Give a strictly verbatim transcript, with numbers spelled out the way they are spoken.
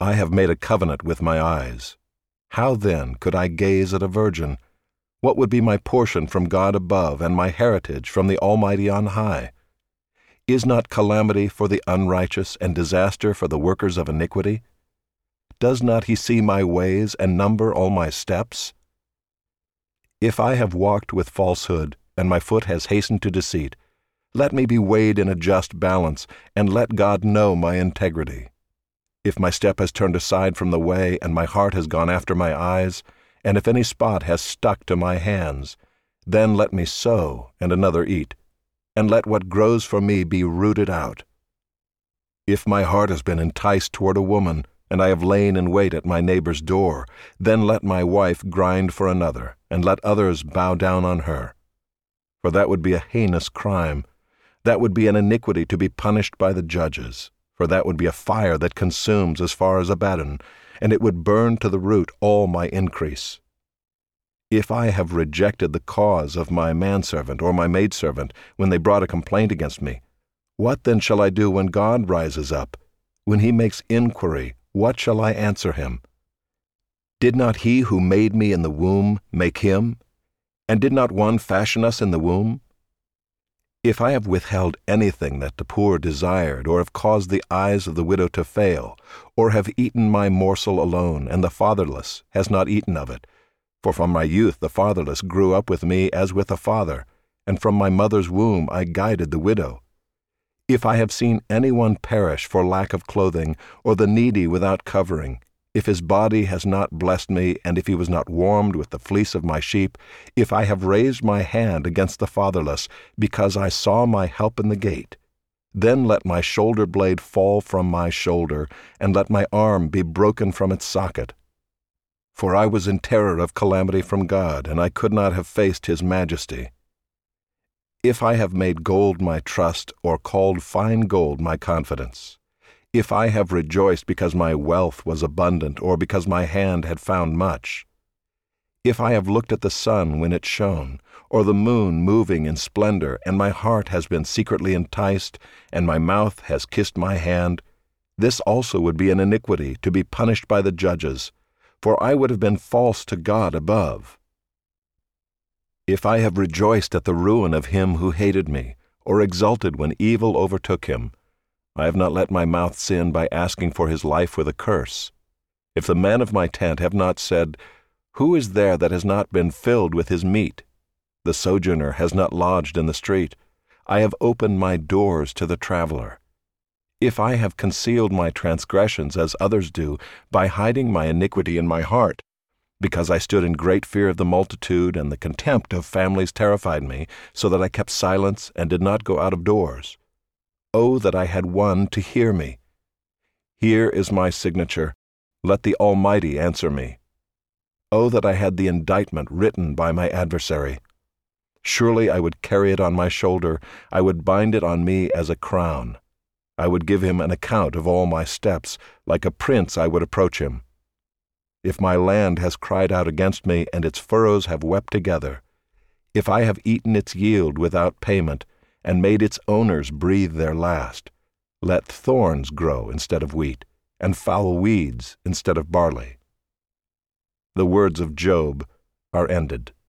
I have made a covenant with my eyes. How then could I gaze at a virgin? What would be my portion from God above, and my heritage from the Almighty on high? Is not calamity for the unrighteous, and disaster for the workers of iniquity? Does not he see my ways, and number all my steps? If I have walked with falsehood, and my foot has hastened to deceit, let me be weighed in a just balance, and let God know my integrity. If my step has turned aside from the way, and my heart has gone after my eyes, and if any spot has stuck to my hands, then let me sow, and another eat, and let what grows for me be rooted out. If my heart has been enticed toward a woman, and I have lain in wait at my neighbor's door, then let my wife grind for another, and let others bow down on her. For that would be a heinous crime. That would be an iniquity to be punished by the judges. For that would be a fire that consumes as far as Abaddon, and it would burn to the root all my increase. If I have rejected the cause of my manservant or my maidservant when they brought a complaint against me, what then shall I do when God rises up? When he makes inquiry, what shall I answer him? Did not he who made me in the womb make him? And did not one fashion us in the womb? If I have withheld anything that the poor desired, or have caused the eyes of the widow to fail, or have eaten my morsel alone, and the fatherless has not eaten of it, for from my youth the fatherless grew up with me as with a father, and from my mother's womb I guided the widow. If I have seen anyone perish for lack of clothing, or the needy without covering, if his body has not blessed me, and if he was not warmed with the fleece of my sheep, if I have raised my hand against the fatherless, because I saw my help in the gate, then let my shoulder blade fall from my shoulder, and let my arm be broken from its socket. For I was in terror of calamity from God, and I could not have faced his majesty. If I have made gold my trust, or called fine gold my confidence, if I have rejoiced because my wealth was abundant, or because my hand had found much, if I have looked at the sun when it shone, or the moon moving in splendor, and my heart has been secretly enticed, and my mouth has kissed my hand, this also would be an iniquity to be punished by the judges, for I would have been false to God above. If I have rejoiced at the ruin of him who hated me, or exulted when evil overtook him, I have not let my mouth sin by asking for his life with a curse. If the men of my tent have not said, Who is there that has not been filled with his meat? The sojourner has not lodged in the street. I have opened my doors to the traveler. If I have concealed my transgressions as others do, by hiding my iniquity in my heart, because I stood in great fear of the multitude, and the contempt of families terrified me, so that I kept silence and did not go out of doors. Oh, that I had one to hear me! Here is my signature. Let the Almighty answer me. Oh, that I had the indictment written by my adversary! Surely I would carry it on my shoulder, I would bind it on me as a crown. I would give him an account of all my steps, like a prince I would approach him. If my land has cried out against me, and its furrows have wept together, if I have eaten its yield without payment, and made its owners breathe their last, let thorns grow instead of wheat, and foul weeds instead of barley. The words of Job are ended.